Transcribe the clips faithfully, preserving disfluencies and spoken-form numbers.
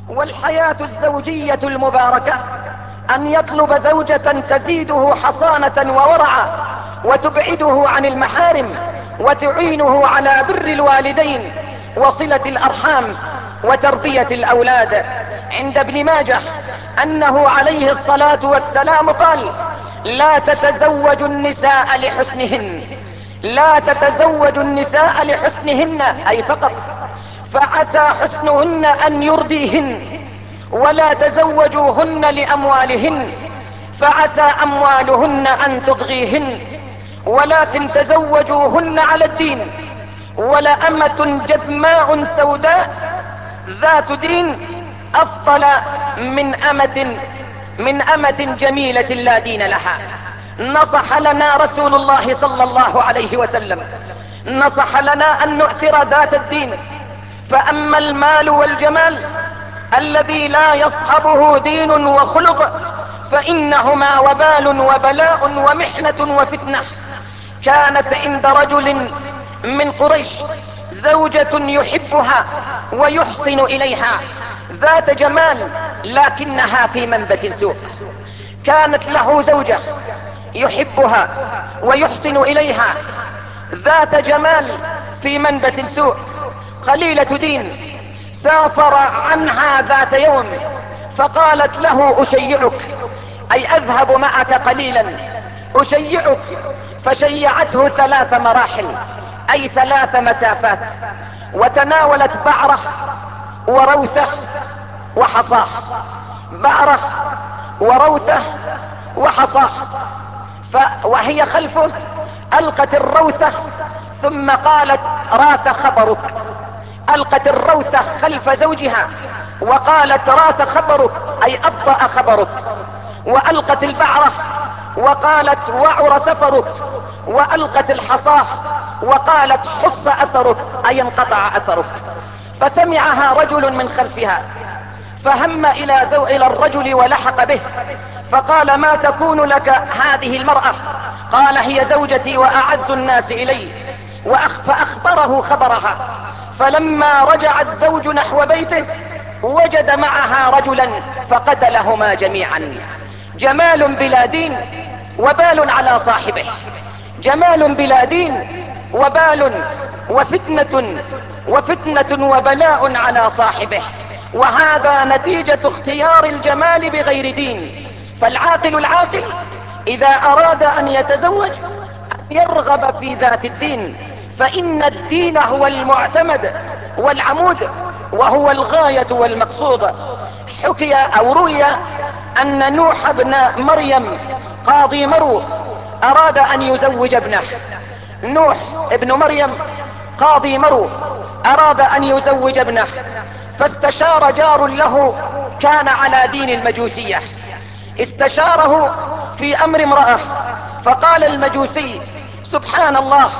والحياة الزوجية المباركة أن يطلب زوجة تزيده حصانة وورعا وتبعده عن المحارم وتعينه على بر الوالدين وصلة الأرحام وتربية الأولاد. عند ابن ماجه أنه عليه الصلاة والسلام قال: لا تتزوج النساء لحسنهن، لا تتزوج النساء لحسنهن أي فقط، فعسى حسنهن أن يرضيهن، ولا تزوجوهن لأموالهن فعسى أموالهن أن تطغيهن، ولكن تزوجوهن على الدين، ولأمة جثماء سوداء ذات دين أفضل من أمة من أمة جميلة لا دين لها. نصح لنا رسول الله صلى الله عليه وسلم، نصح لنا أن نؤثر ذات الدين، فأما المال والجمال الذي لا يصحبه دين وخلق فإنهما وبال وبلاء ومحنة وفتنة. كانت عند رجل من قريش زوجة يحبها ويحسن إليها ذات جمال لكنها في منبت سوء. كانت له زوجة يحبها ويحسن إليها ذات جمال في منبت سوء قليلة دين. سافر عنها ذات يوم فقالت له: أشيعك، أي أذهب معك قليلا، أشيعك. فشيعته ثلاث مراحل أي ثلاث مسافات، وتناولت بعره وروثه وحصاه، بعره وروثه وحصاه. ف... وهي خلفه ألقت الروثة ثم قالت: راث خبرك. ألقت الروثة خلف زوجها وقالت: راث خبرك أي أبطأ خبرك. وألقت البعرة وقالت: وعر سفرك. وألقت الحصاة وقالت: حص أثرك أي انقطع أثرك. فسمعها رجل من خلفها فهم إلى, زو... إلى الرجل ولحق به فقال: ما تكون لك هذه المرأة؟ قال: هي زوجتي وأعز الناس إلي. وأخ... فأخبره خبرها. فلما رجع الزوج نحو بيته وجد معها رجلا فقتلهما جميعا. جمال بلا دين وبال على صاحبه، جمال بلا دين وبال وفتنة وفتنة وبلاء على صاحبه. وهذا نتيجة اختيار الجمال بغير دين. فالعاقل العاقل إذا أراد أن يتزوج يرغب في ذات الدين، فإن الدين هو المعتمد والعمود وهو الغاية والمقصود. حكي أو روي أن نوح بن مريم قاضي مرو أراد أن يزوج ابنه. نوح ابن مريم قاضي مرو أراد أن يزوج ابنه، فاستشار جار له كان على دين المجوسية، استشاره في أمر امرأة، فقال المجوسي: سبحان الله،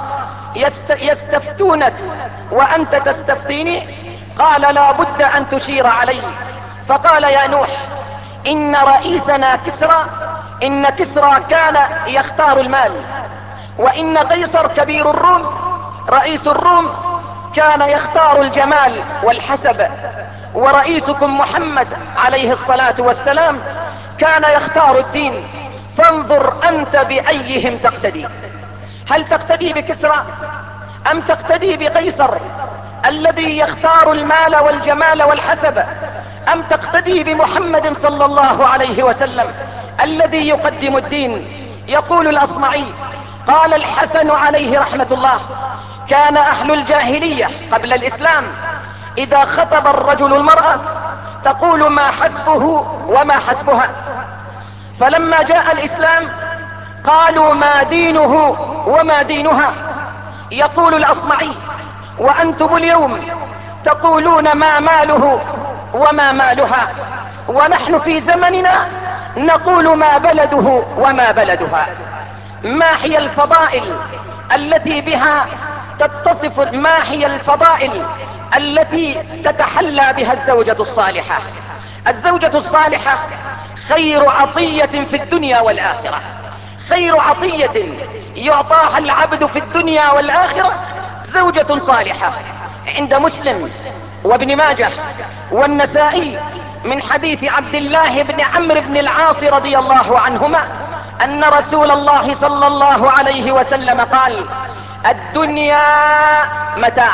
يستفتونك وأنت تستفتيني؟ قال: لا بد أن تشير علي. فقال: يا نوح، إن رئيسنا كسرى إن كسرى كان يختار المال، وإن قيصر كبير الروم رئيس الروم كان يختار الجمال والحسب، ورئيسكم محمد عليه الصلاة والسلام كان يختار الدين، فانظر أنت بأيهم تقتدي. هل تقتدي بكسرى أم تقتدي بقيصر الذي يختار المال والجمال والحسب، أم تقتدي بمحمد صلى الله عليه وسلم الذي يقدم الدين؟ يقول الأصمعي: قال الحسن عليه رحمة الله: كان أهل الجاهلية قبل الإسلام إذا خطب الرجل المرأة تقول: ما حسبه وما حسبها. فلما جاء الإسلام قالوا: ما دينه وما دينها. يقول الأصمعي: وأنتم اليوم تقولون ما ماله وما مالها، ونحن في زمننا نقول ما بلده وما بلدها. ما هي الفضائل التي بها تتصف ما هي الفضائل التي تتحلى بها الزوجة الصالحة؟ الزوجة الصالحة خير عطية في الدنيا والآخرة، خير عطية يعطاها العبد في الدنيا والآخرة زوجة صالحة. عند مسلم وابن ماجه والنسائي من حديث عبد الله بن عمرو بن العاص رضي الله عنهما ان رسول الله صلى الله عليه وسلم قال: الدنيا متاع،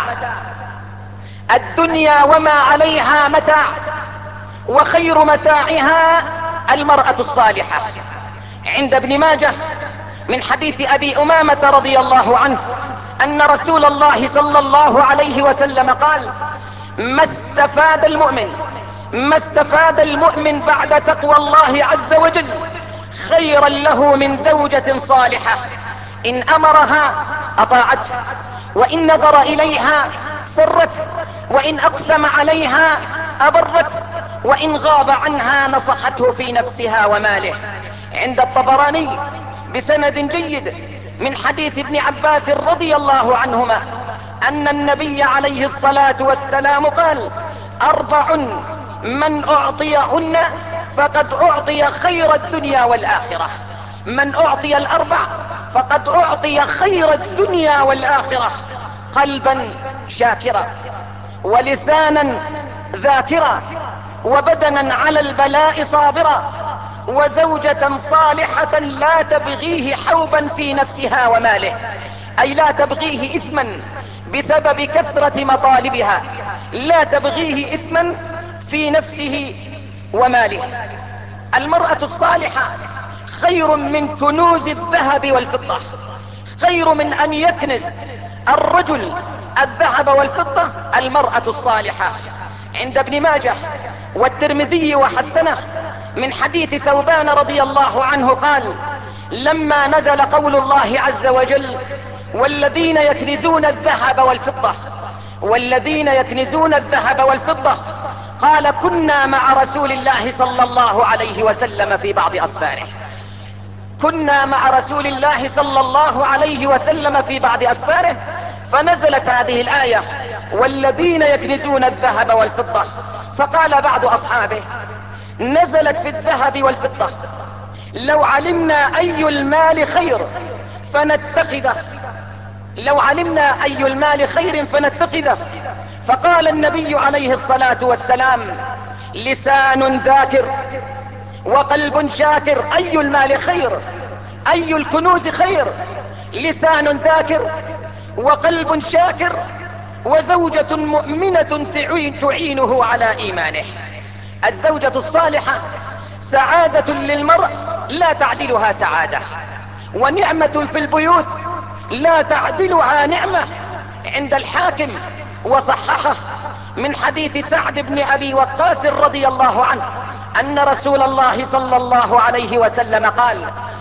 الدنيا وما عليها متاع، وخير متاعها المرأة الصالحة. عند ابن ماجه من حديث ابي امامة رضي الله عنه ان رسول الله صلى الله عليه وسلم قال: ما استفاد المؤمن ما استفاد المؤمن بعد تقوى الله عز وجل خيرا له من زوجة صالحة ان امرها اطاعته، وان نظر اليها سرته، وان اقسم عليها ابرته، وان غاب عنها نصحته في نفسها وماله. عند الطبراني بسند جيد من حديث ابن عباس رضي الله عنهما ان النبي عليه الصلاة والسلام قال: اربع من اعطيهن فقد اعطي خير الدنيا والاخرة. من اعطي الاربع فقد اعطي خير الدنيا والاخرة: قلبا شاكرا، ولسانا ذاكرا، وبدنا على البلاء صابرا، وزوجة صالحة لا تبغيه حوبا في نفسها وماله، اي لا تبغيه اثما بسبب كثرة مطالبها، لا تبغيه اثما في نفسه وماله. المرأة الصالحة خير من كنوز الذهب والفضة، خير من ان يكنز الرجل الذهب والفضة المرأة الصالحة. عند ابن ماجه والترمذي وحسنه من حديث ثوبان رضي الله عنه قال: لما نزل قول الله عز وجل: والذين يكنزون الذهب والفضة والذين يكنزون الذهب والفضة قال: كنا مع رسول الله صلى الله عليه وسلم في بعض أسفاره. كنا مع رسول الله صلى الله عليه وسلم في بعض أسفاره، فنزلت هذه الآية: والذين يكنزون الذهب والفضة. فقال بعض أصحابه: نزلت في الذهب والفضة، لو علمنا أي المال خير فنتخذه، لو علمنا أي المال خير فنتخذه. فقال النبي عليه الصلاة والسلام: لسان ذاكر وقلب شاكر. أي المال خير؟ أي الكنوز خير؟ لسان ذاكر وقلب شاكر وزوجة مؤمنة تعين تعينه على إيمانه. الزوجة الصالحة سعادة للمرء لا تعدلها سعادة، ونعمة في البيوت لا تعدلها نعمة. عند الحاكم وصححه من حديث سعد بن أبي وقاص رضي الله عنه أن رسول الله صلى الله عليه وسلم قال: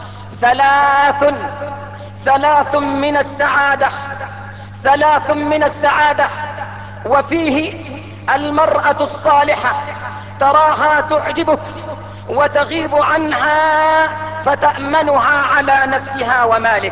ثلاث ثلاث من السعادة ثلاث من السعادة وفيه المرأة الصالحة تراها تعجبك وتغيب عنها فتأمنها على نفسها ومالك.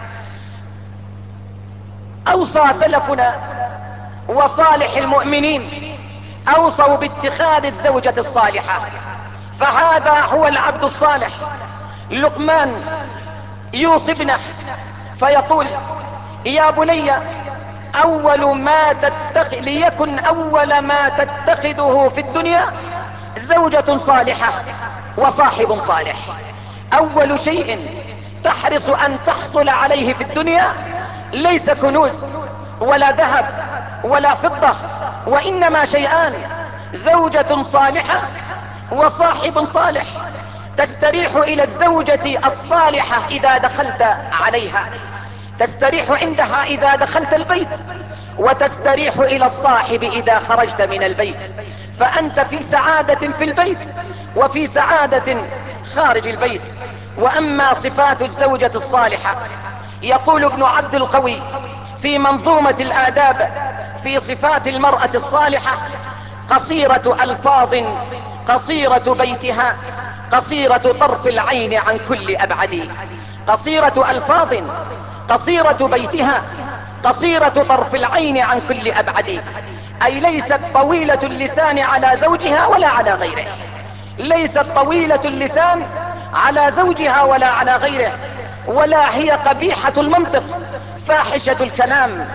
أوصى سلفنا وصالح المؤمنين أوصوا باتخاذ الزوجة الصالحة، فهذا هو العبد الصالح. لقمان يوصي ابنه فيقول: يا بني، أول ما تتخذ ليكن أول ما تتخذه في الدنيا زوجة صالحة وصاحب صالح. أول شيء تحرص أن تحصل عليه في الدنيا ليس كنوز ولا ذهب ولا فضة، وإنما شيئان: زوجة صالحة وصاحب صالح. تستريح إلى الزوجة الصالحة إذا دخلت عليها، تستريح عندها إذا دخلت البيت، وتستريح إلى الصاحب إذا خرجت من البيت، فأنت في سعادة في البيت وفي سعادة خارج البيت. وأما صفات الزوجة الصالحة، يقول ابن عبد القوي في منظومة الآداب في صفات المرأة الصالحة: قصيرة ألفاظ قصيرة بيتها قصيرة طرف العين عن كل أبعد. قصيرة ألفاظ قصيرة بيتها قصيرة طرف العين عن كل أبعد، أي ليست طويلة اللسان على زوجها ولا على غيره، ليست طويلة اللسان على زوجها ولا على غيره، ولا هي قبيحة المنطق فاحشة الكلام.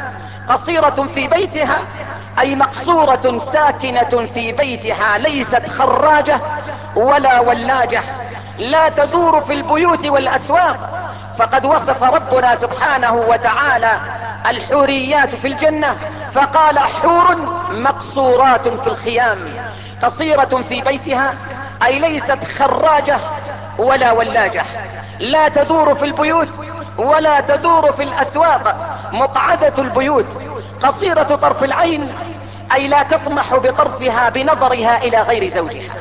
قصيرة في بيتها اي مقصورة ساكنة في بيتها، ليست خراجة ولا ولاجة، لا تدور في البيوت والاسواق. فقد وصف ربنا سبحانه وتعالى الحوريات في الجنة فقال حور مقصورات في الخيام، قصيرة في بيتها اي ليست خراجة ولا ولاجة، لا تدور في البيوت ولا تدور في الاسواق، مقعدة البيوت، قصيرة طرف العين اي لا تطمح بطرفها بنظرها الى غير زوجها،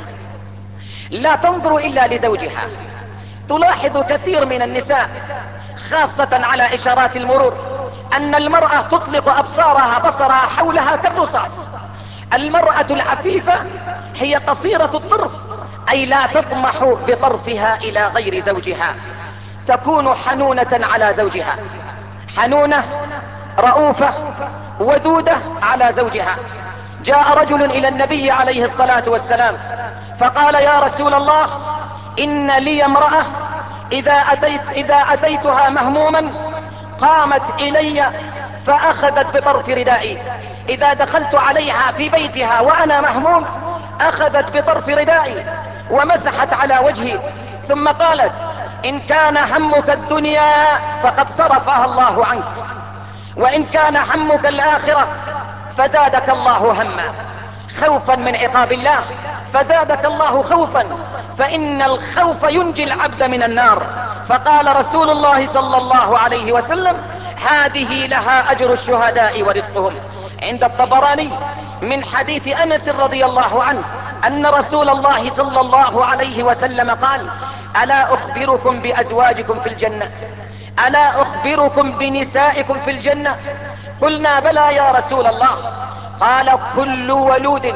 لا تنظر الا لزوجها. تلاحظ كثير من النساء خاصة على اشارات المرور ان المرأة تطلق ابصارها بصرها حولها كالرصاص. المرأة العفيفة هي قصيرة الطرف اي لا تطمح بطرفها الى غير زوجها، تكون حنونة على زوجها، حنونة رؤوفة ودودة على زوجها. جاء رجل الى النبي عليه الصلاة والسلام فقال يا رسول الله ان لي امرأة اذا اتيت اذا اتيتها مهموما قامت الي فاخذت بطرف ردائي، اذا دخلت عليها في بيتها وانا مهموم اخذت بطرف ردائي ومسحت على وجهي، ثم قالت ان كان همك الدنيا فقد صرفها الله عنك، وان كان همك الاخرة فزادك الله هما، خوفا من عقاب الله فزادك الله خوفا، فان الخوف ينجي العبد من النار. فقال رسول الله صلى الله عليه وسلم هذه لها اجر الشهداء ورزقهم. عند الطبراني من حديث انس رضي الله عنه ان رسول الله صلى الله عليه وسلم قال الا اخبركم بازواجكم في الجنة، الا اخبركم بنسائكم في الجنة؟ قلنا بلى يا رسول الله. قال كل ولود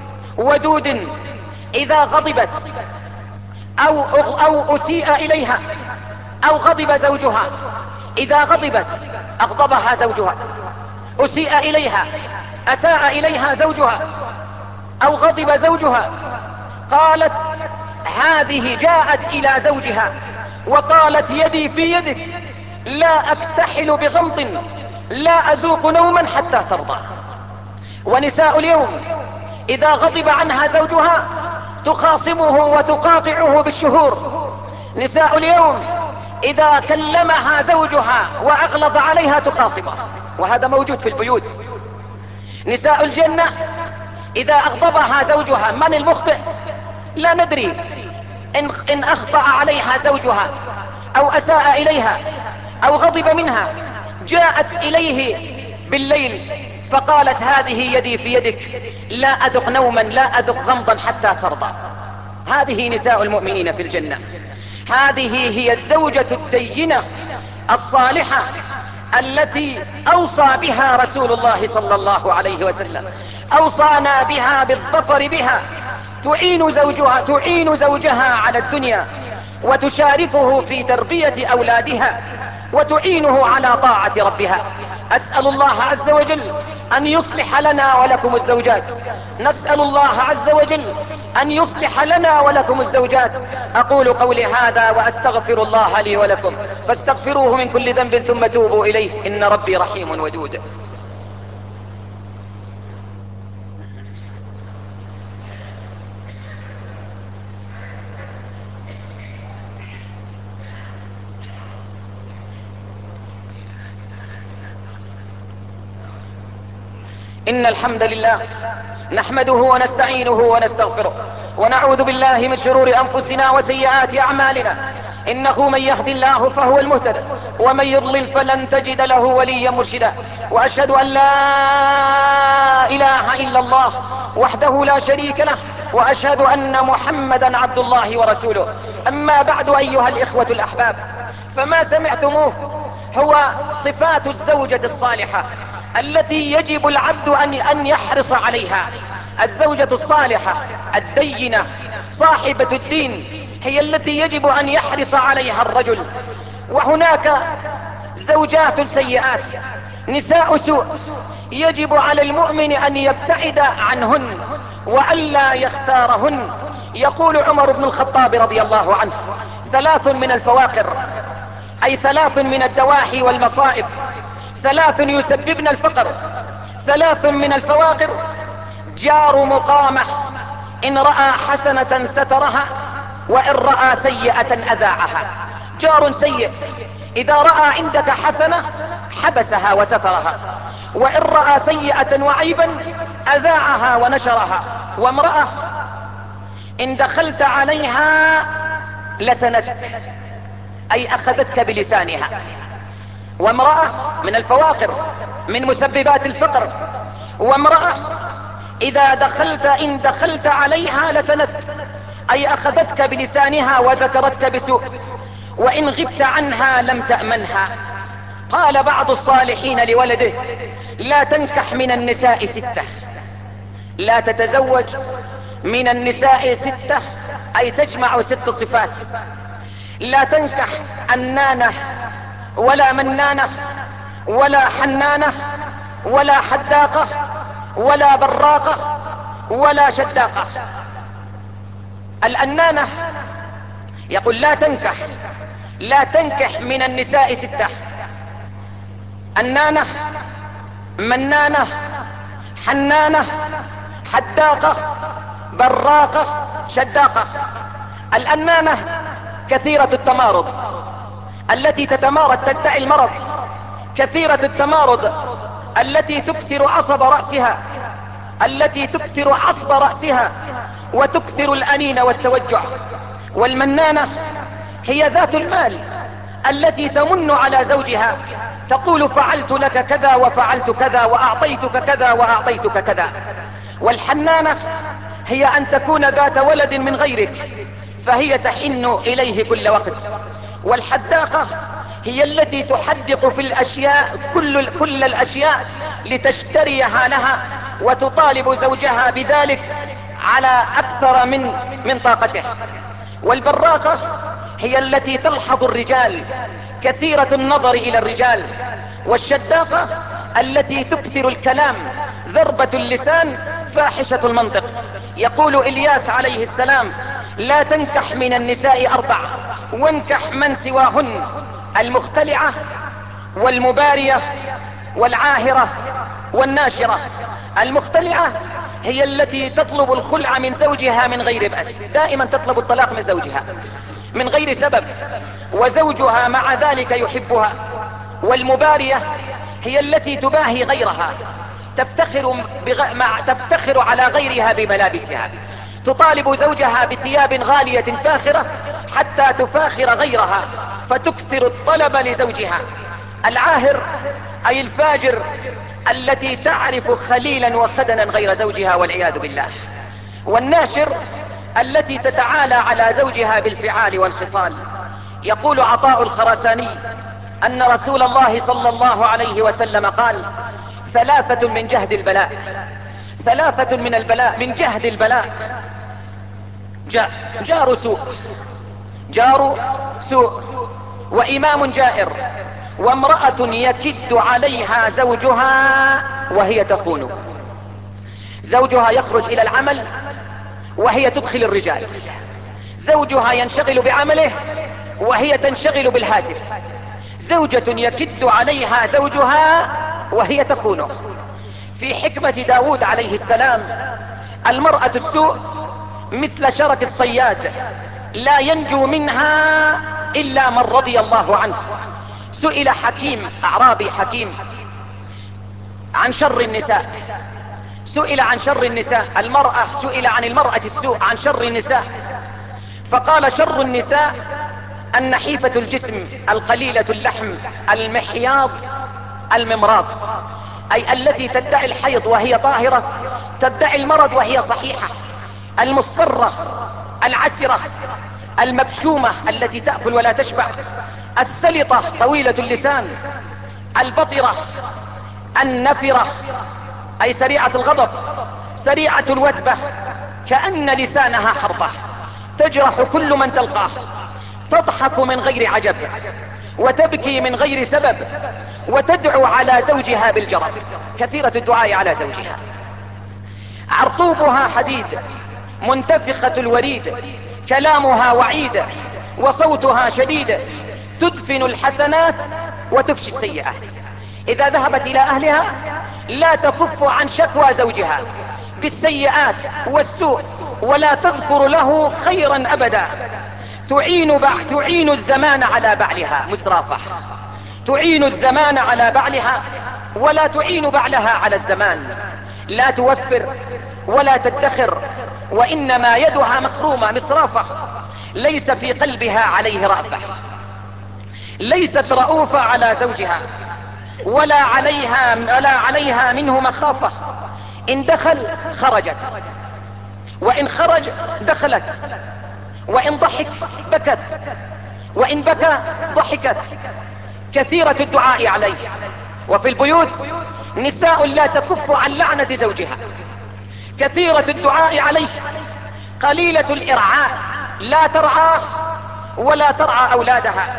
ودود اذا غضبت او, أو اسيء اليها او غضب زوجها، اذا غضبت اغضبها زوجها، اسيء اليها اساء اليها زوجها، او غضب زوجها، قالت هذه جاءت الى زوجها وقالت يدي في يدك لا اكتحل بغمض لا اذوق نوما حتى ترضى. ونساء اليوم اذا غضب عنها زوجها تخاصمه وتقاطعه بالشهور. نساء اليوم اذا كلمها زوجها واغلظ عليها تخاصمه، وهذا موجود في البيوت. نساء الجنة اذا اغضبها زوجها، من المخطئ؟ لا ندري، ان, إن اخطأ عليها زوجها او اساء اليها او غضب منها جاءت اليه بالليل فقالت هذه يدي في يدك لا اذق نوما لا اذق غمضا حتى ترضى. هذه نساء المؤمنين في الجنة، هذه هي الزوجة الدينة الصالحة التي اوصى بها رسول الله صلى الله عليه وسلم، اوصانا بها بالظفر بها، تعين زوجها تعين زوجها على الدنيا وتشاركه في تربية اولادها وتعينه على طاعة ربها. اسأل الله عز وجل ان يصلح لنا ولكم الزوجات، نسأل الله عز وجل ان يصلح لنا ولكم الزوجات. اقول قولي هذا واستغفر الله لي ولكم فاستغفروه من كل ذنب ثم توبوا اليه ان ربي رحيم ودود. ان الحمد لله نحمده ونستعينه ونستغفره ونعوذ بالله من شرور انفسنا وسيئات اعمالنا، انه من يهد الله فهو المهتد ومن يضلل فلن تجد له وليا مرشدا. واشهد ان لا اله الا الله وحده لا شريك له، واشهد ان محمدا عبد الله ورسوله. اما بعد ايها الاخوة الاحباب، فما سمعتموه هو صفات الزوجة الصالحة التي يجب العبد ان ان يحرص عليها. الزوجة الصالحة الدينة صاحبة الدين هي التي يجب ان يحرص عليها الرجل. وهناك زوجات سيئات، نساء سوء، يجب على المؤمن ان يبتعد عنهن والا يختارهن. يقول عمر بن الخطاب رضي الله عنه ثلاث من الفواقر، اي ثلاث من الدواحي والمصائب، ثلاث يسببن الفقر، ثلاث من الفواقر: جار مقامة، إن رأى حسنة سترها وإن رأى سيئة أذاعها. جار سيء إذا رأى عندك حسنة حبسها وسترها، وإن رأى سيئة وعيبا أذاعها ونشرها. وامرأة إن دخلت عليها لسنتك، أي أخذتك بلسانها. وامرأة من الفواقر من مسببات الفقر: وامرأة إذا دخلت إن دخلت عليها لسنتك، أي أخذتك بلسانها وذكرتك بسوء، وإن غبت عنها لم تأمنها. قال بعض الصالحين لولده: لا تنكح من النساء ستة، لا تتزوج من النساء ستة، أي تجمع ست صفات: لا تنكح أنانة ولا منانة ولا حنانة ولا حداقة ولا براقة ولا شداقة. الأنانة يقول لا تنكح لا تنكح من النساء ستة: أنانة، منانة، حنانة، حداقة، براقة، شداقة. الأنانة كثيرة التمارض، التي تتمارض تدعي المرض، كثيرة التمارض التي تكثر عصب رأسها التي تكثر عصب رأسها وتكثر الأنين والتوجع. والمنانة هي ذات المال التي تمن على زوجها، تقول فعلت لك كذا وفعلت كذا وأعطيتك كذا وأعطيتك كذا. والحنانة هي أن تكون ذات ولد من غيرك فهي تحن إليه كل وقت. والحداقة هي التي تحدق في الأشياء كل, كل الأشياء لتشتريها لها وتطالب زوجها بذلك على أكثر من, من طاقته. والبراقة هي التي تلحظ الرجال، كثيرة النظر إلى الرجال. والشداقة التي تكثر الكلام، ذربة اللسان، فاحشة المنطق. يقول إلياس عليه السلام: لا تنكح من النساء أربع وانكح من سواهن: المختلعة والمبارية والعاهرة والناشرة. المختلعة هي التي تطلب الخلع من زوجها من غير بأس، دائما تطلب الطلاق من زوجها من غير سبب وزوجها مع ذلك يحبها. والمبارية هي التي تباهي غيرها، تفتخر, بغ... مع... تفتخر على غيرها بملابسها، تطالب زوجها بثياب غالية فاخرة حتى تفاخر غيرها فتكثر الطلب لزوجها. العاهر أي الفاجر التي تعرف خليلا وخدنا غير زوجها والعياذ بالله. والناشر التي تتعالى على زوجها بالفعال والخصال. يقول عطاء الخراساني أن رسول الله صلى الله عليه وسلم قال: ثلاثة من جهد البلاء ثلاثة من البلاء من جهد البلاء: جار سوء جار سوء وإمام جائر وامرأة يكد عليها زوجها وهي تخونه. زوجها يخرج إلى العمل وهي تدخل الرجال، زوجها ينشغل بعمله وهي تنشغل بالهاتف، زوجة يكد عليها زوجها وهي تخونه. في حكمة داود عليه السلام: المرأة السوء مثل شرك الصياد، لا ينجو منها إلا من رضي الله عنه. سئل حكيم أعرابي حكيم عن شر النساء، سئل عن شر النساء المرأة سئل عن المرأة السوء عن شر النساء، فقال: شر النساء النحيفة الجسم القليلة اللحم المحياض الممراض، أي التي تدعي الحيض وهي طاهرة، تدعي المرض وهي صحيحة، المصفرة العسرة المبشومة التي تأكل ولا تشبع، السلطة طويلة اللسان، البطرة النفرة أي سريعة الغضب، سريعة الوثبة كأن لسانها حربة، تجرح كل من تلقاه، تضحك من غير عجب وتبكي من غير سبب وتدعو على زوجها بالجرب، كثيرة الدعاء على زوجها. عرقوبها حديد، منتفخة الوريد، كلامها وعيد وصوتها شديد، تدفن الحسنات وتفشي السيئات. اذا ذهبت الى اهلها لا تكف عن شكوى زوجها بالسيئات والسوء ولا تذكر له خيرا ابدا. تعين, بع... تعين الزمان على بعلها مسرافة، تعين الزمان على بعلها ولا تعين بعلها على الزمان. لا توفر ولا تدخر، وانما يدها مخرومة مصرافة، ليس في قلبها عليه رأفة، ليست رؤوفة على زوجها ولا عليها, ولا عليها منه مخافة. ان دخل خرجت، وان خرج دخلت، وان ضحك بكت، وان بكى ضحكت. كثيرة الدعاء عليه. وفي البيوت نساء لا تكف عن لعنة زوجها، كثيرة الدعاء عليه، قليلة الارعاء، لا ترعاه ولا ترعى اولادها.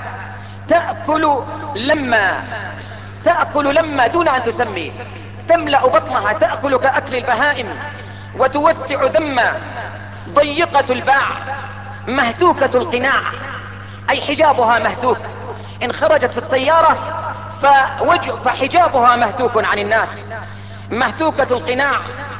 تأكل لما تأكل لما دون ان تسميه، تملأ بطنها، تأكل كأكل البهائم وتوسع ذما. ضيقة الباع، مهتوكة القناع، اي حجابها مهتوك. ان خرجت في السيارة فوجه فحجابها مهتوك عن الناس. مهتوكة القناع.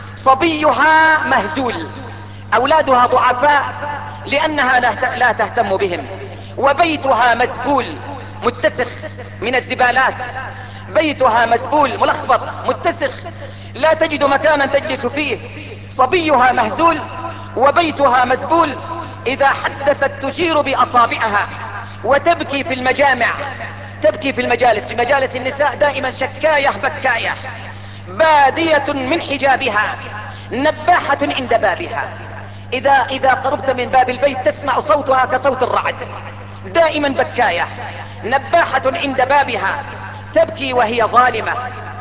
صبيها مهزول، اولادها ضعفاء لانها لا تهتم بهم. وبيتها مزبول متسخ من الزبالات، بيتها مزبول ملخبط متسخ، لا تجد مكانا تجلس فيه. صبيها مهزول وبيتها مزبول. اذا حدثت تشير باصابعها وتبكي في المجامع، تبكي في المجالس. في مجالس النساء دائما شكاية بكاية، بادية من حجابها، نباحة عند بابها. اذا, إذا قربت من باب البيت تسمع صوتها كصوت الرعد، دائما بكاية، نباحة عند بابها. تبكي وهي ظالمة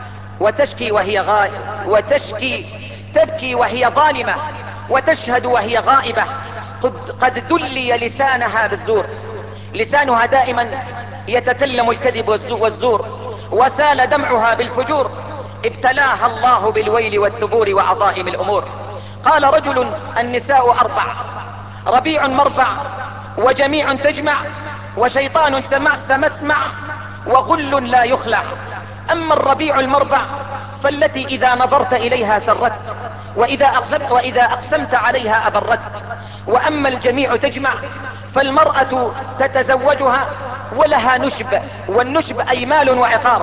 وتشكي وهي غائبة، وتشكي تبكي وهي ظالمة وتشهد وهي غائبة. قد, قد دلي لسانها بالزور، لسانها دائما يتكلم الكذب والزور، وسال دمعها بالفجور. ابتلاها الله بالويل والثبور وعظائم الامور. قال رجل: النساء اربع، ربيع مربع، وجميع تجمع، وشيطان سمع سمسمع، وغل لا يخلع. اما الربيع المربع فالتي اذا نظرت اليها سرتك، واذا اقسمت, وإذا أقسمت عليها ابرتك. واما الجميع تجمع فالمرأة تتزوجها ولها نشب، والنشب اي مال وعقار،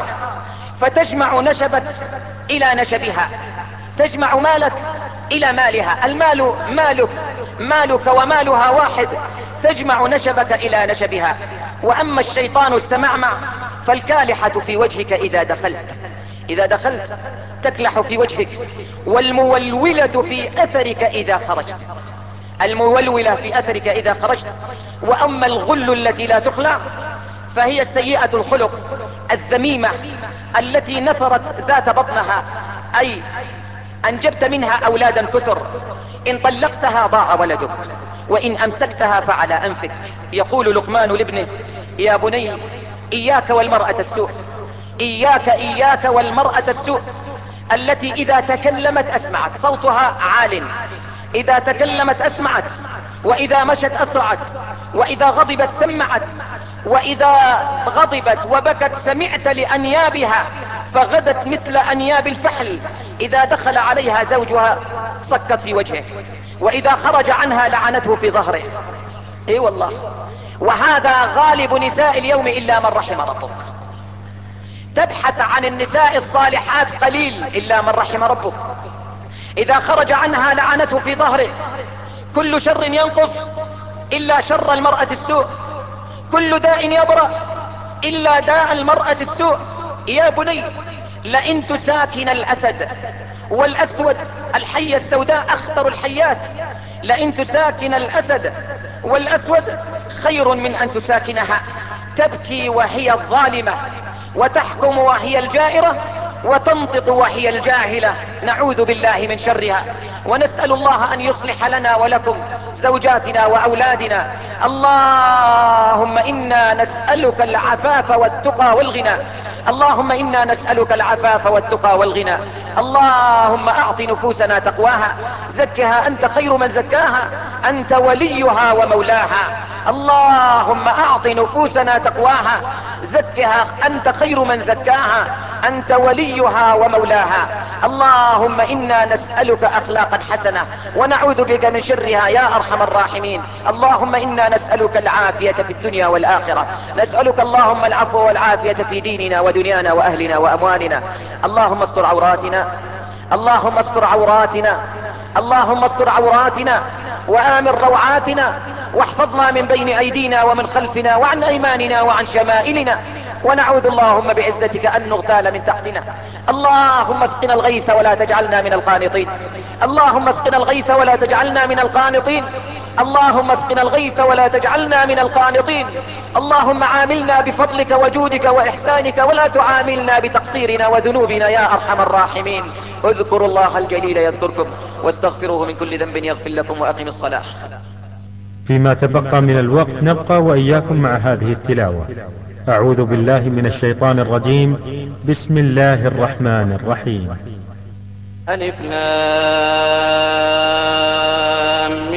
فتجمع نشبك الى نشبها، تجمع مالك الى مالها. المال مالك، مالك ومالها واحد، تجمع نشبك الى نشبها. واما الشيطان السمعمع فالكالحة في وجهك اذا دخلت، اذا دخلت تكلح في وجهك. والمولولة في اثرك اذا خرجت، المولولة في اثرك اذا خرجت. واما الغل التي لا تخلع فهي السيئة الخلق الذميمة التي نثرت ذات بطنها، اي انجبت منها اولادا كثر. ان طلقتها ضاع ولدك، وان امسكتها فعلى انفك. يقول لقمان لابنه: يا بني اياك والمرأة السوء، اياك اياك والمرأة السوء التي اذا تكلمت اسمعت، صوتها عال، اذا تكلمت اسمعت، واذا مشت اسرعت، واذا غضبت سمعت، واذا غضبت وبكت سمعت لانيابها، فغدت مثل انياب الفحل. اذا دخل عليها زوجها صكت في وجهه، واذا خرج عنها لعنته في ظهره. اي والله، وهذا غالب نساء اليوم الا من رحم ربك. تبحث عن النساء الصالحات قليل الا من رحم ربك. اذا خرج عنها لعنته في ظهره. كل شر ينقص الا شر المرأة السوء، كل داء يبرأ الا داء المرأة السوء. يا بني لئن تساكن الاسد والاسود، الحية السوداء اخطر الحيات، لئن تساكن الاسد والاسود خير من ان تساكنها. تبكي وهي الظالمة، وتحكم وهي الجائرة، وتنطق وهي الجاهلة. نعوذ بالله من شرها، ونسأل الله ان يصلح لنا ولكم زوجاتنا واولادنا. اللهم انا نسألك العفاف والتقى والغنى. اللهم إنا نسألك العفاف والتقى والغنى. اللهم أعط نفوسنا تقواها، زكها أنت خير من زكاها، أنت وليها ومولاها. اللهم أعط نفوسنا تقواها، زكها أنت خير من زكاها، أنت وليها ومولاها. اللهم إنا نسألك أخلاقا حسنة ونعوذ بك من شرها يا أرحم الراحمين. اللهم إنا نسألك العافية في الدنيا والآخرة، نسألك اللهم العفو والعافية في ديننا ودنيانا وأهلنا وأموالنا. اللهم استر عوراتنا، اللهم استر عوراتنا، اللهم استر عوراتنا وآمن روعاتنا، واحفظنا من بين أيدينا ومن خلفنا وعن أيماننا وعن شمائلنا، ونعوذ اللهم بعزتك أن نغتال من تحتنا. اللهم اسقنا الغيث ولا تجعلنا من القانطين، اللهم اسقنا الغيث ولا تجعلنا من القانطين، اللهم اسقنا الغيث ولا تجعلنا من القانطين. اللهم عاملنا بفضلك وجودك وإحسانك ولا تعاملنا بتقصيرنا وذنوبنا يا أرحم الراحمين. اذكروا الله الجليل يذكركم، واستغفروه من كل ذنب يغفر لكم، وأقم الصلاة. فيما تبقى من الوقت نبقى وإياكم مع هذه التلاوة. أعوذ بالله من الشيطان الرجيم. بسم الله الرحمن الرحيم. ألف لام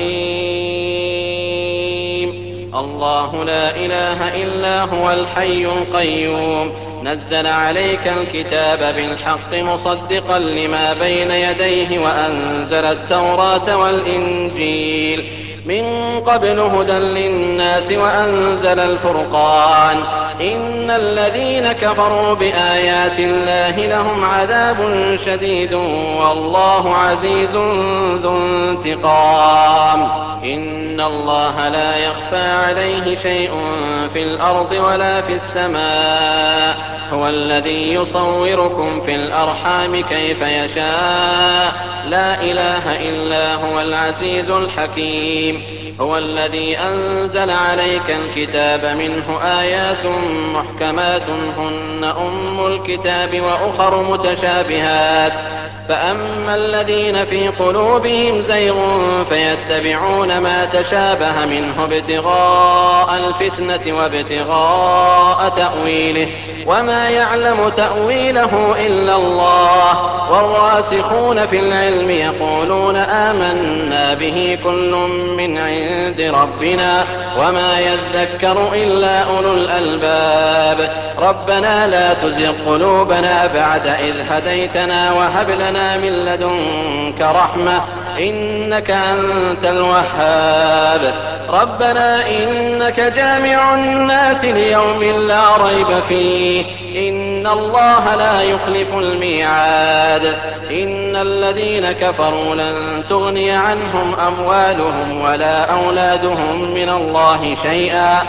ميم. الله لا إله إلا هو الحي القيوم، نزل عليك الكتاب بالحق مصدقا لما بين يديه وأنزل التوراة والإنجيل من قبل هدى للناس وأنزل الفرقان. إن الذين كفروا بآيات الله لهم عذاب شديد والله عزيز ذو انتقام. إن الله لا يخفى عليه شيء في الأرض ولا في السماء، هو الذي يصوركم في الأرحام كيف يشاء، لا إله إلا هو العزيز الحكيم. هو الذي أنزل عليك الكتاب منه آيات محكمات هن أم الكتاب وأخر متشابهات، فأما الذين في قلوبهم زيغ فيتبعون ما تشابه منه ابتغاء الفتنة وابتغاء تأويله، وما يعلم تأويله إلا الله، والراسخون في العلم يقولون آمنا به كل من عند ربنا وما يذكر إلا أولو الألباب. ربنا لا تزغ قلوبنا بعد إذ هديتنا وهب لنا من لدنك رحمة إنك أنت الوهاب. ربنا إنك جامع الناس ليوم لا ريب فيه، إن الله لا يخلف الميعاد. إن الذين كفروا لن تغني عنهم أموالهم ولا أولادهم من الله شيئا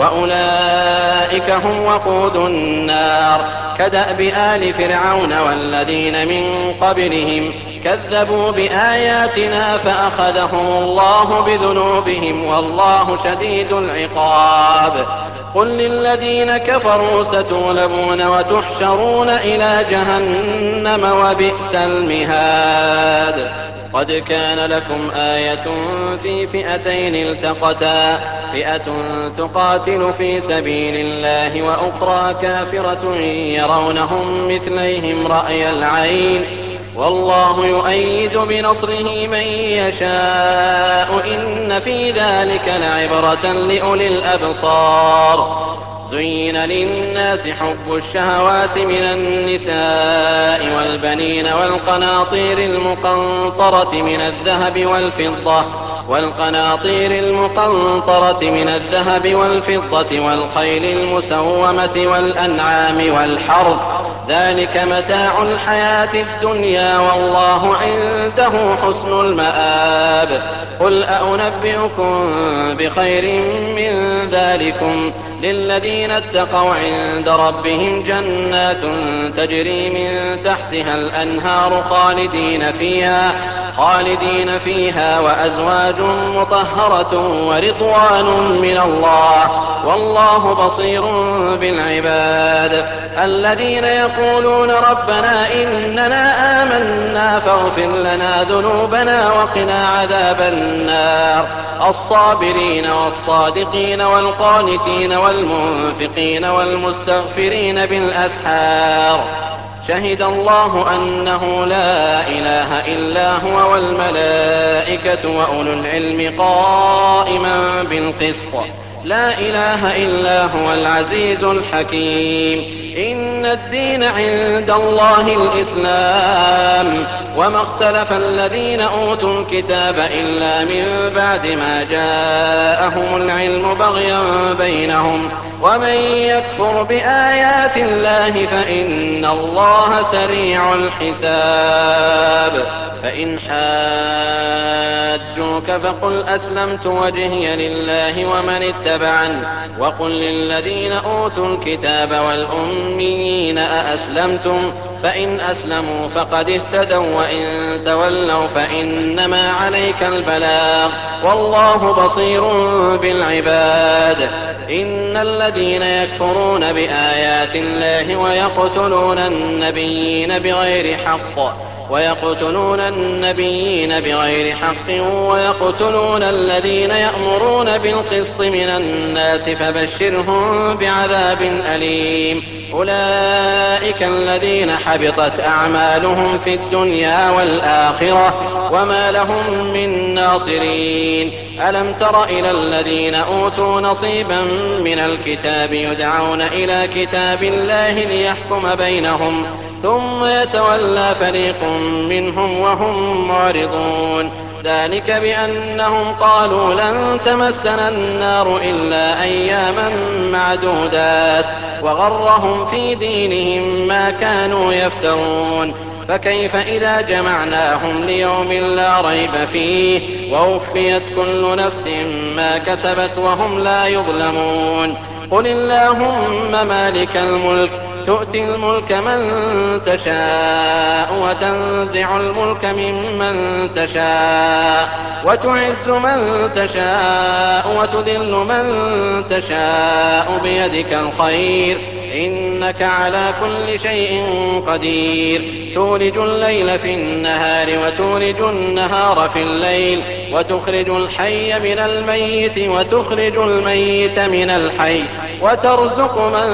وأولئك هم وقود النار. كدأب آل فرعون والذين من قبلهم كذبوا بآياتنا فأخذهم الله بذنوبهم والله شديد العقاب. قل للذين كفروا ستغلبون وتحشرون إلى جهنم وبئس المهاد. قد كان لكم آية في فئتين التقتا، فئة تقاتل في سبيل الله وأخرى كافرة يرونهم مثليهم رأي العين، والله يؤيد بنصره من يشاء. إن في ذلك لعبرة لأولي الأبصار. زين للناس حب الشهوات من النساء والبنين والقناطير المقنطرة من الذهب والفضة والقناطير المقنطرة من الذهب والفضة والخيل المسومة والأنعام والحرث، ذلك متاع الحياة الدنيا والله عنده حسن المآب. قل أأنبئكم بخير من ذلكم للذين اتقوا عند ربهم جنات تجري من تحتها الأنهار خالدين فيها خالدين فيها وأزواج مطهرة ورضوان من الله والله بصير بالعباد. الذين يقولون ربنا إننا آمنا فاغفر لنا ذنوبنا وقنا عذاب النار. الصابرين والصادقين والقانتين والمنفقين والمستغفرين بالأسحار. شهد الله أنه لا إله إلا هو والملائكة وأولو العلم قائما بالقسط. لا إله إلا هو العزيز الحكيم. إن الدين عند الله الإسلام وما اختلف الذين أوتوا الكتاب إلا من بعد ما جاءهم العلم بغيا بينهم ومن يكفر بآيات الله فإن الله سريع الحساب. فإن حاجوك فقل أسلمت وجهي لله ومن اتبعني وقل للذين أوتوا الكتاب والأميين أأسلمتم فإن أسلموا فقد اهتدوا وإن تولوا فإنما عليك البلاغ والله بصير بالعباد. إن الذين يكفرون بآيات الله ويقتلون النبيين بغير حق ويقتلون النبيين بغير حق ويقتلون الذين يأمرون بالقسط من الناس فبشرهم بعذاب أليم. أولئك الذين حبطت أعمالهم في الدنيا والآخرة وما لهم من ناصرين. ألم تر إلى الذين أوتوا نصيبا من الكتاب يدعون إلى كتاب الله ليحكم بينهم ثم يتولى فريق منهم وهم معرضون. ذلك بأنهم قالوا لن تمسنا النار إلا أياما معدودات وغرهم في دينهم ما كانوا يفترون. فكيف إذا جمعناهم ليوم لا ريب فيه ووفيت كل نفس ما كسبت وهم لا يظلمون. قل اللهم مالك الملك تؤتي الملك من تشاء وتنزع الملك ممن تشاء وتعز من تشاء وتذل من تشاء بيدك الخير إنك على كل شيء قدير. تولج الليل في النهار وتولج النهار في الليل وتخرج الحي من الميت وتخرج الميت من الحي وترزق من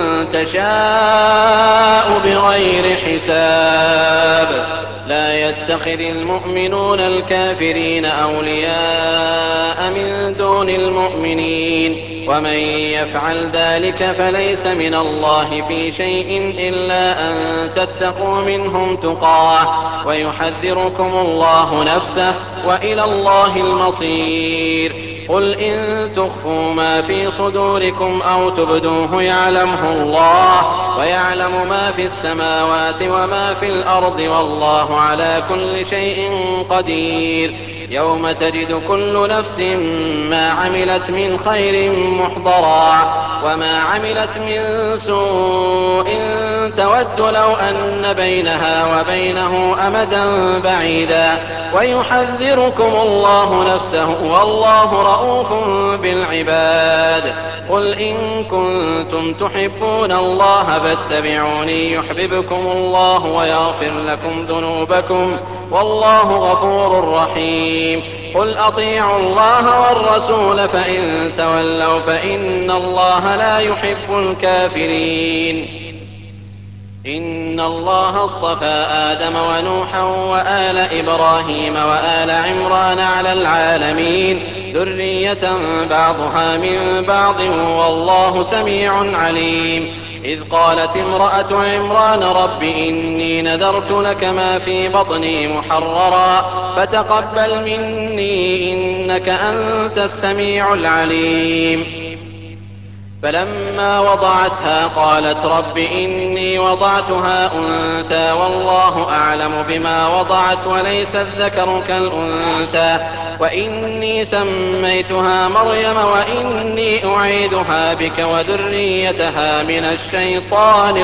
تشاء بغير حساب. لا يتخذ المؤمنون الكافرين أولياء من دون المؤمنين ومن يفعل ذلك فليس من الله في شيء إلا أن تتقوا منهم تقاه ويحذركم الله نفسه وإلى الله المصير. قل إن تخفوا ما في صدوركم أو تبدوه يعلمه الله ويعلم ما في السماوات وما في الأرض والله على كل شيء قدير. يوم تجد كل نفس ما عملت من خير محضرا وما عملت من سوء تود لو أن بينها وبينه أمدا بعيدا ويحذركم الله نفسه والله رؤوف بالعباد. قل إن كنتم تحبون الله فاتبعوني يحببكم الله ويغفر لكم ذنوبكم والله غفور رحيم. قل أطيعوا الله والرسول فإن تولوا فإن الله لا يحب الكافرين. إن الله اصطفى آدم ونوحا وآل إبراهيم وآل عمران على العالمين ذرية بعضها من بعض والله سميع عليم. إذ قالت امرأة عمران رب إني نذرت لك ما في بطني محررا فتقبل مني إنك أنت السميع العليم. فلما وضعتها قالت رب إني وضعتها أنثى والله أعلم بما وضعت وليس الذكر كالأنثى وإني سميتها مريم وإني أعيذها بك وذريتها من الشيطان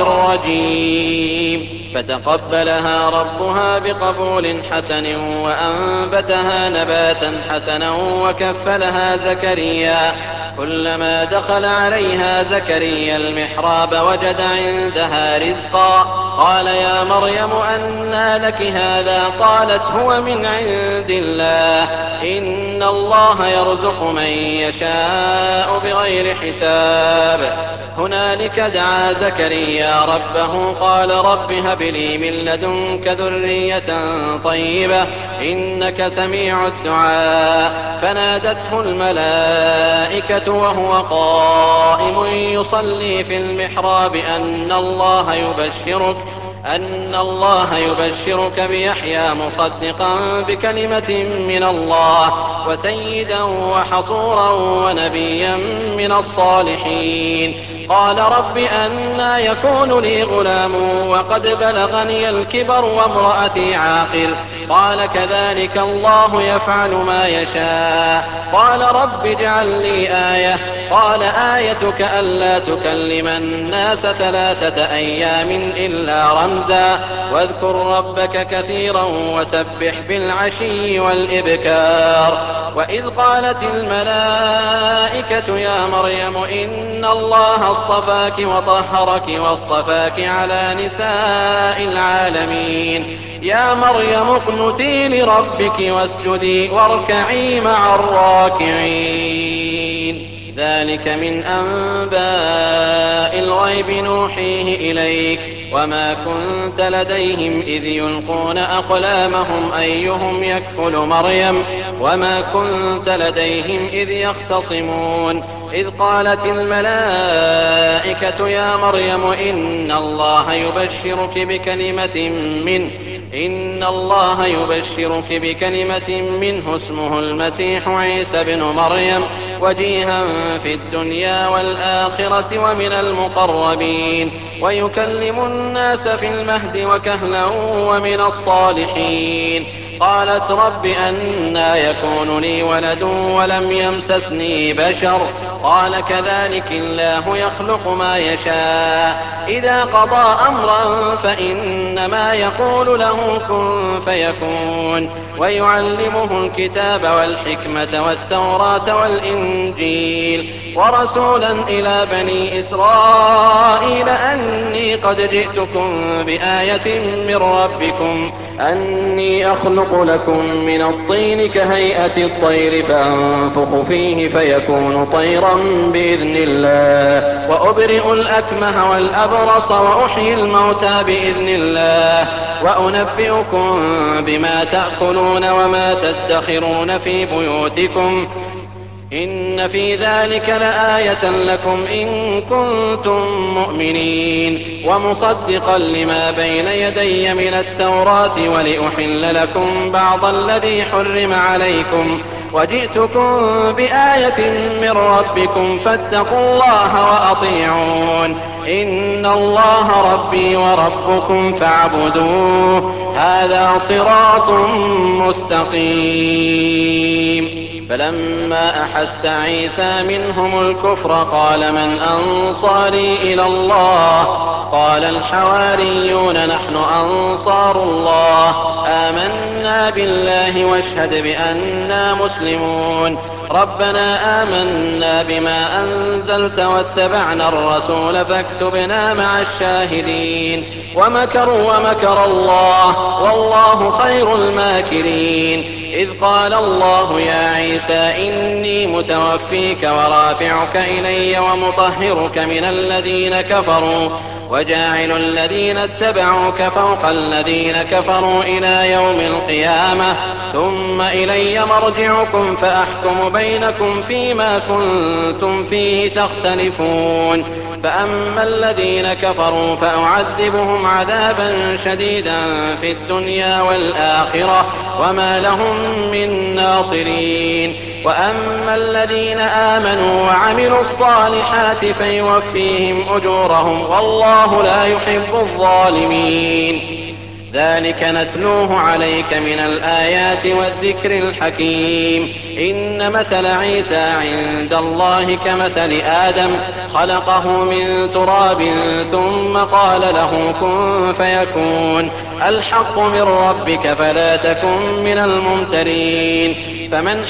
الرجيم فتقبلها ربها بقبول حسن وأنبتها نباتا حسنا وكفلها زكريا كلما دخل عليها زكريا المحراب وجد عندها رزقا قال يا مريم أنى لك هذا قالت هو من عند الله إن الله يرزق من يشاء بغير حساب هنالك دعا زكريا ربه قال رب هب لي من لدنك ذرية طيبة إنك سميع الدعاء فنادته الملائكة وهو قائم يصلي في المحراب أن الله يبشرك أن الله يبشرك بيحيى مصدقا بكلمة من الله وسيدا وحصورا ونبيا من الصالحين قال رب أنى يكون لي غلام وقد بلغني الكبر وامرأتي عاقر قال كذلك الله يفعل ما يشاء قال رب اجعل لي آية قال آيتك ألا تكلم الناس ثلاثة أيام إلا رمزا واذكر ربك كثيرا وسبح بالعشي والإبكار وإذ قالت الملائكة يا مريم إن الله اصطفاك وطهرك واصطفاك على نساء العالمين يا مريم اقنتي لربك واسجدي واركعي مع الراكعين ذلك من أنباء الغيب نوحيه إليك وما كنت لديهم إذ يلقون أقلامهم أيهم يكفل مريم وما كنت لديهم إذ يختصمون إذ قالت الملائكة يا مريم إن الله يبشرك بكلمة منه إن الله يبشرك بكلمة منه اسمه المسيح عيسى بن مريم وجيها في الدنيا والآخرة ومن المقربين ويكلم الناس في المهد وكهلا ومن الصالحين قالت رب أنى يكون لي ولد ولم يمسسني بشر قال كذلك الله يخلق ما يشاء إذا قضى أمرا فإنما يقول له كن فيكون ويعلمه الكتاب والحكمة والتوراة والإنجيل ورسولا إلى بني إسرائيل أني قد جئتكم بآية من ربكم أني أخلق لكم من الطين كهيئة الطير فأنفخ فيه فيكون طيرا بإذن الله وأبرئ الأكمه والأبرص وأحيي الموتى بإذن الله وأنبئكم بما تأكلون وما تدخرون في بيوتكم إن في ذلك لآية لكم إن كنتم مؤمنين ومصدقا لما بين يدي من التوراة ولأحل لكم بعض الذي حرم عليكم وجئتكم بآية من ربكم فاتقوا الله وأطيعون إن الله ربي وربكم فاعبدوه هذا صراط مستقيم فلما أحس عيسى منهم الكفر قال من أنصاري إلى الله قال الحواريون نحن أنصار الله آمنا بالله واشهد بأننا مسلمون ربنا آمنا بما أنزلت واتبعنا الرسول فاكتبنا مع الشاهدين ومكروا ومكر الله والله خير الماكرين إذ قال الله يا عيسى إني متوفيك ورافعك إلي ومطهرك من الذين كفروا وجاعل الذين اتبعوك فوق الذين كفروا إلى يوم القيامة ثم إلي مرجعكم فأحكم بينكم فيما كنتم فيه تختلفون فأما الذين كفروا فأعذبهم عذابا شديدا في الدنيا والآخرة وما لهم من ناصرين وأما الذين آمنوا وعملوا الصالحات فيوفيهم أجورهم والله لا يحب الظالمين. ذلك نتلوه عليك من الآيات والذكر الحكيم. إن مثل عيسى عند الله كمثل آدم خلقه من تراب ثم قال له كن فيكون. الحق من ربك فلا تكن من الممترين. فمن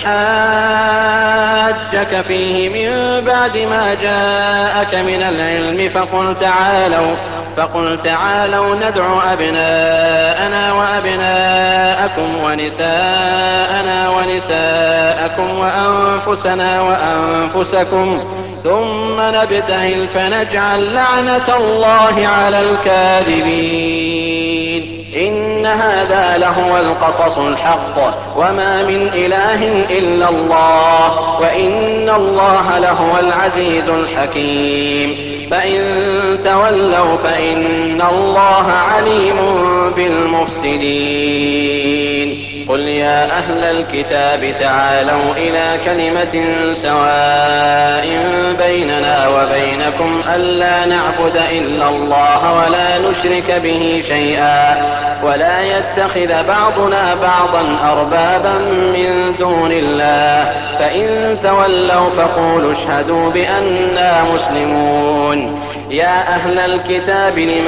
حاجك فيه من بعد ما جاءك من العلم فقل تعالوا فقل تعالوا ندع أبناءنا وأبناءكم ونساءنا ونساءكم وأنفسنا وأنفسكم ثم نبتهل فنجعل لعنة الله على الكاذبين. إن هذا لهو القصص الحق وما من إله إلا الله وإن الله لهو العزيز الحكيم. فإن تولوا فإن الله عليم بالمفسدين. قل يا أهل الكتاب تعالوا إلى كلمة سواء بيننا وبينكم ألا نعبد إلا الله ولا نشرك به شيئا ولا يتخذ بعضنا بعضا أربابا من دون الله فإن تولوا فقولوا اشهدوا بأننا مسلمون. يا أهل الكتاب لم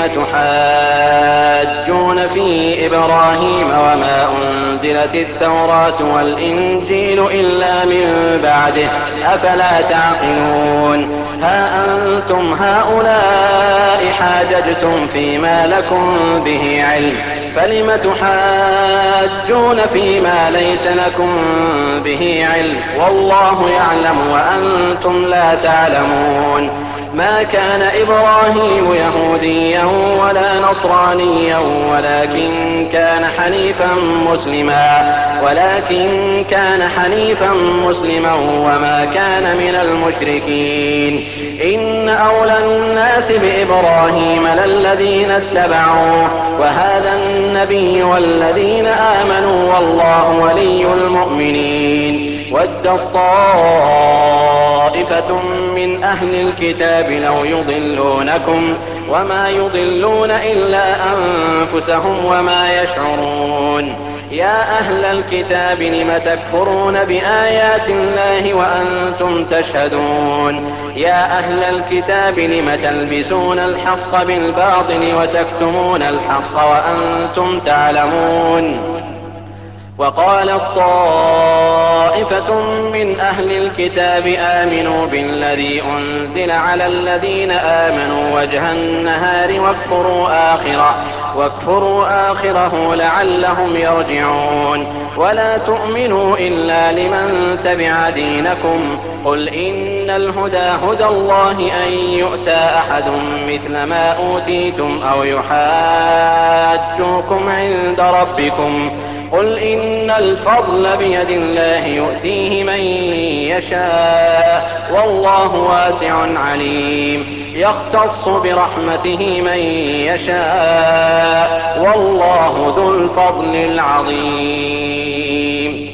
تحاجون في إبراهيم وما أنزلت التوراة والإنجيل إلا من بعده أفلا تعقلون. ها أنتم هؤلاء حاججتم فيما لكم به علم فلم تحاجون فيما ليس لكم به علم والله يعلم وأنتم لا تعلمون. ما كان إبراهيم يهوديا ولا نصرانيا ولكن كان حنيفا مسلما ولكن كان حنيفا مسلما وما كان من المشركين. إن أولى الناس بإبراهيم للذين اتبعوه وهذا النبي والذين آمنوا والله ولي المؤمنين. ود طائفة من أهل الكتاب لو يضلونكم وما يضلون إلا أنفسهم وما يشعرون. يا أهل الكتاب لم تكفرون بآيات الله وأنتم تشهدون. يا أهل الكتاب لم تلبسون الحق بالباطل وتكتمون الحق وأنتم تعلمون. وقالت طائفة من أهل الكتاب آمنوا بالذي أنزل على الذين آمنوا وجه النهار واكفروا آخره واكفروا آخره لعلهم يرجعون. ولا تؤمنوا إلا لمن تبع دينكم قل إن الهدى هدى الله أن يؤتى أحد مثل ما أوتيتم أو يحاجوكم عند ربكم قل إن الفضل بيد الله يؤتيه من يشاء والله واسع عليم. يختص برحمته من يشاء والله ذو الفضل العظيم.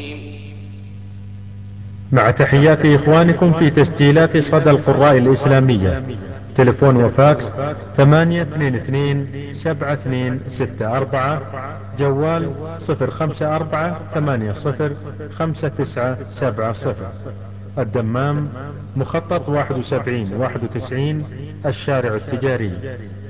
مع تحيات إخوانكم في تسجيلات صدى القراء الإسلامية. تلفون وفاكس ثمانية اثنين اثنين سبعة اثنين ستة أربعة، جوال صفر خمسة أربعة ثمانية صفر خمسة تسعة سبعة صفر. الدمام مخطط واحد وسبعين واحد وتسعين الشارع التجاري.